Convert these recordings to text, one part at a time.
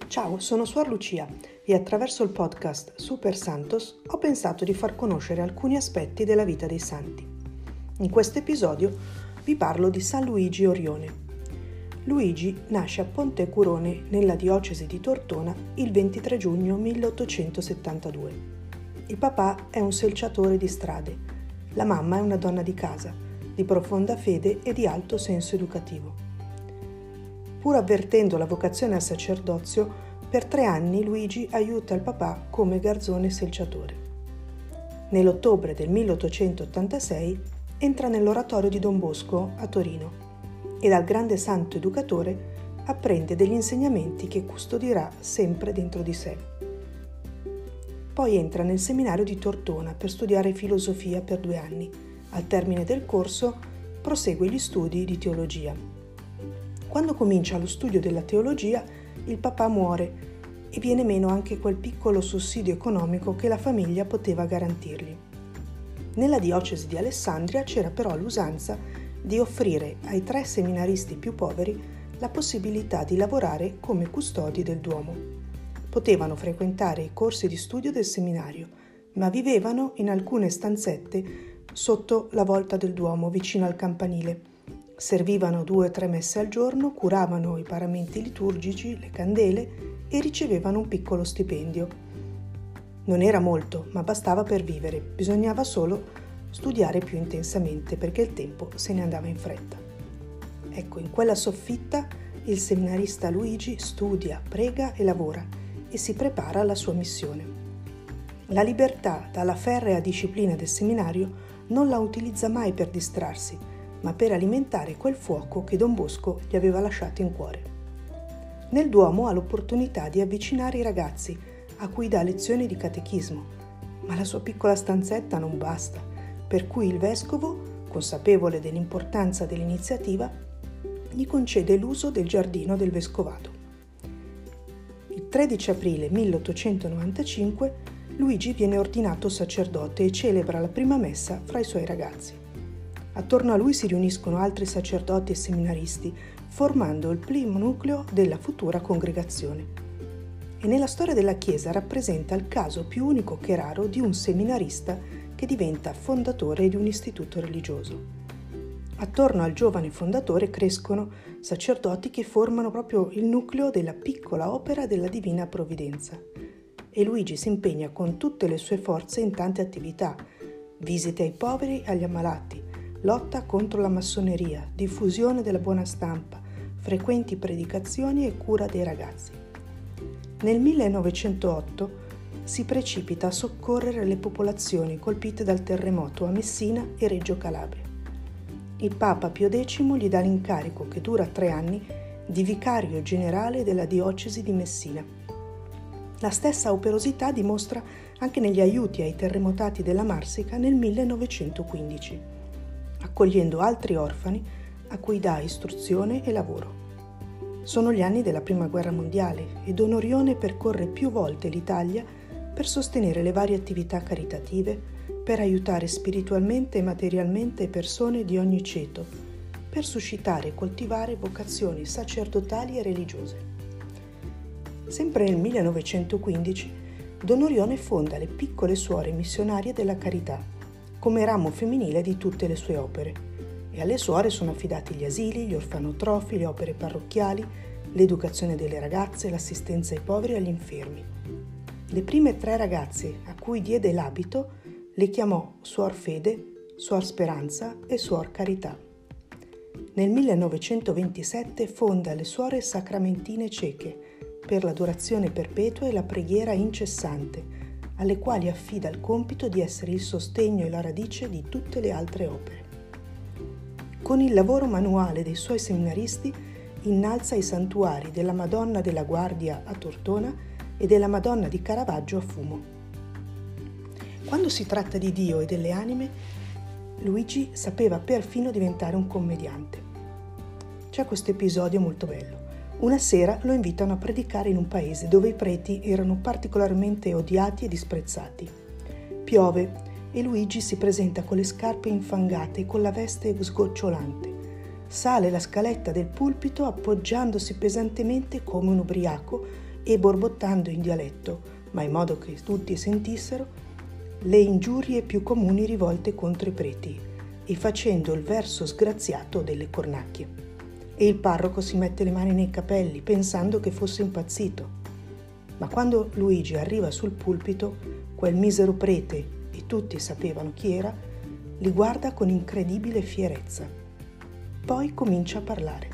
Ciao, sono Suor Lucia e attraverso il podcast Super Santos ho pensato di far conoscere alcuni aspetti della vita dei santi. In questo episodio vi parlo di San Luigi Orione. Luigi nasce a Ponte Curone nella diocesi di Tortona il 23 giugno 1872. Il papà è un selciatore di strade, la mamma è una donna di casa, di profonda fede e di alto senso educativo. Pur avvertendo la vocazione al sacerdozio, per 3 anni Luigi aiuta il papà come garzone selciatore. Nell'ottobre del 1886 entra nell'oratorio di Don Bosco a Torino e dal grande santo educatore apprende degli insegnamenti che custodirà sempre dentro di sé. Poi entra nel seminario di Tortona per studiare filosofia per 2 anni. Al termine del corso prosegue gli studi di teologia. Quando comincia lo studio della teologia, il papà muore e viene meno anche quel piccolo sussidio economico che la famiglia poteva garantirgli. Nella diocesi di Alessandria c'era però l'usanza di offrire ai 3 seminaristi più poveri la possibilità di lavorare come custodi del Duomo. Potevano frequentare i corsi di studio del seminario, ma vivevano in alcune stanzette sotto la volta del Duomo, vicino al campanile. Servivano 2 o 3 messe al giorno, curavano i paramenti liturgici, le candele e ricevevano un piccolo stipendio. Non era molto, ma bastava per vivere. Bisognava solo studiare più intensamente perché il tempo se ne andava in fretta. Ecco, in quella soffitta il seminarista Luigi studia, prega e lavora e si prepara alla sua missione. La libertà dalla ferrea disciplina del seminario non la utilizza mai per distrarsi, ma per alimentare quel fuoco che Don Bosco gli aveva lasciato in cuore. Nel Duomo ha l'opportunità di avvicinare i ragazzi a cui dà lezioni di catechismo, ma la sua piccola stanzetta non basta, per cui il vescovo, consapevole dell'importanza dell'iniziativa, gli concede l'uso del giardino del vescovato. Il 13 aprile 1895 Luigi viene ordinato sacerdote e celebra la prima messa fra i suoi ragazzi. Attorno a lui si riuniscono altri sacerdoti e seminaristi, formando il primo nucleo della futura congregazione. E nella storia della Chiesa rappresenta il caso più unico che raro di un seminarista che diventa fondatore di un istituto religioso. Attorno al giovane fondatore crescono sacerdoti che formano proprio il nucleo della piccola opera della Divina Provvidenza. E Luigi si impegna con tutte le sue forze in tante attività: visite ai poveri e agli ammalati, lotta contro la massoneria, diffusione della buona stampa, frequenti predicazioni e cura dei ragazzi. Nel 1908 si precipita a soccorrere le popolazioni colpite dal terremoto a Messina e Reggio Calabria. Il Papa Pio X gli dà l'incarico, che dura 3 anni, di vicario generale della diocesi di Messina. La stessa operosità dimostra anche negli aiuti ai terremotati della Marsica nel 1915. Accogliendo altri orfani a cui dà istruzione e lavoro. Sono gli anni della Prima Guerra Mondiale e Don Orione percorre più volte l'Italia per sostenere le varie attività caritative, per aiutare spiritualmente e materialmente persone di ogni ceto, per suscitare e coltivare vocazioni sacerdotali e religiose. Sempre nel 1915 Don Orione fonda le piccole suore missionarie della carità, come ramo femminile di tutte le sue opere, e alle suore sono affidati gli asili, gli orfanotrofi, le opere parrocchiali, l'educazione delle ragazze, l'assistenza ai poveri e agli infermi. Le prime 3 ragazze a cui diede l'abito le chiamò Suor Fede, Suor Speranza e Suor Carità. Nel 1927 fonda le Suore Sacramentine Ceche per l'adorazione perpetua e la preghiera incessante, alle quali affida il compito di essere il sostegno e la radice di tutte le altre opere. Con il lavoro manuale dei suoi seminaristi innalza i santuari della Madonna della Guardia a Tortona e della Madonna di Caravaggio a Fumo. Quando si tratta di Dio e delle anime, Luigi sapeva perfino diventare un commediante. C'è questo episodio molto bello. Una sera lo invitano a predicare in un paese dove i preti erano particolarmente odiati e disprezzati. Piove e Luigi si presenta con le scarpe infangate e con la veste sgocciolante. Sale la scaletta del pulpito appoggiandosi pesantemente come un ubriaco e borbottando in dialetto, ma in modo che tutti sentissero, le ingiurie più comuni rivolte contro i preti e facendo il verso sgraziato delle cornacchie. E il parroco si mette le mani nei capelli pensando che fosse impazzito. Ma quando Luigi arriva sul pulpito, quel misero prete, e tutti sapevano chi era, li guarda con incredibile fierezza. Poi comincia a parlare.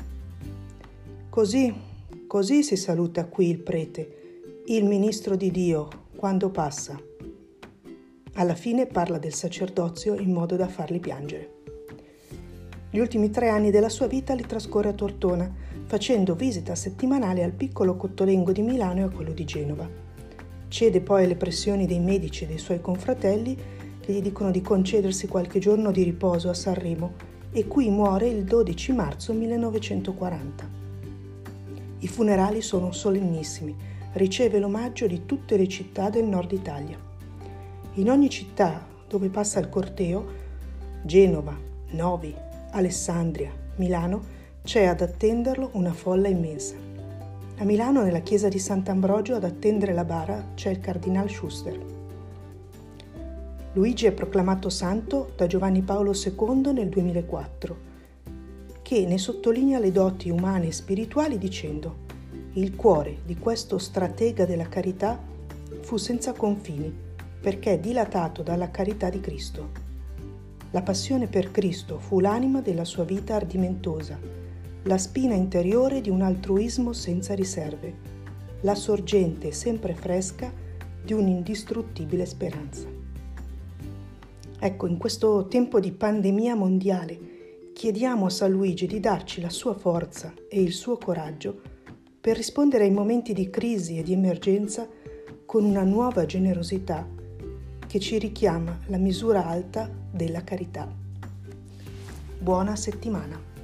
Così si saluta qui il prete, il ministro di Dio, quando passa. Alla fine parla del sacerdozio in modo da farli piangere. Gli ultimi 3 anni della sua vita li trascorre a Tortona, facendo visita settimanale al piccolo Cottolengo di Milano e a quello di Genova. Cede poi alle pressioni dei medici e dei suoi confratelli che gli dicono di concedersi qualche giorno di riposo a Sanremo e qui muore il 12 marzo 1940. I funerali sono solennissimi, riceve l'omaggio di tutte le città del nord Italia. In ogni città dove passa il corteo, Genova, Novi, Alessandria, Milano, c'è ad attenderlo una folla immensa. A Milano, nella chiesa di Sant'Ambrogio, ad attendere la bara c'è il cardinal Schuster. Luigi è proclamato santo da Giovanni Paolo II nel 2004, che ne sottolinea le doti umane e spirituali dicendo: il cuore di questo stratega della carità fu senza confini, perché dilatato dalla carità di Cristo. La passione per Cristo fu l'anima della sua vita ardimentosa, la spina interiore di un altruismo senza riserve, la sorgente sempre fresca di un'indistruttibile speranza. Ecco, in questo tempo di pandemia mondiale, chiediamo a San Luigi di darci la sua forza e il suo coraggio per rispondere ai momenti di crisi e di emergenza con una nuova generosità che ci richiama la misura alta della carità. Buona settimana.